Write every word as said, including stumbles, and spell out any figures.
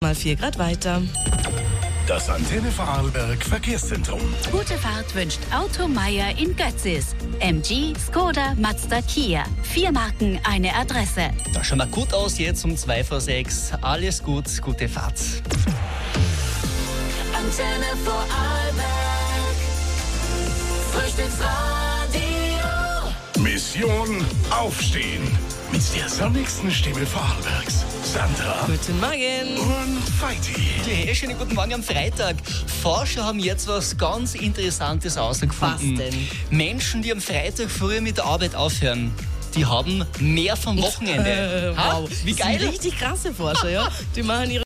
mal vier Grad weiter. Das Antenne Vorarlberg Verkehrszentrum. Gute Fahrt wünscht Auto Meier in Götzis. M G, Skoda, Mazda, Kia. Vier Marken, eine Adresse. Da schauen wir gut aus jetzt um zwei vor sechs. Alles gut, gute Fahrt. Antenne Vorarlberg. Frühstücksradio. Mission Aufstehen. Mit der sonnigsten Stimme Vorarlbergs. Sandra Guten Morgen. und Feiti. Hey, schönen guten Morgen am Freitag. Forscher haben jetzt was ganz Interessantes herausgefunden. Was denn? Menschen, die am Freitag früh mit der Arbeit aufhören, die haben mehr vom Wochenende. Äh, Ha? wow. Wie Das geil. sind richtig krasse Forscher, ja. Die machen ihre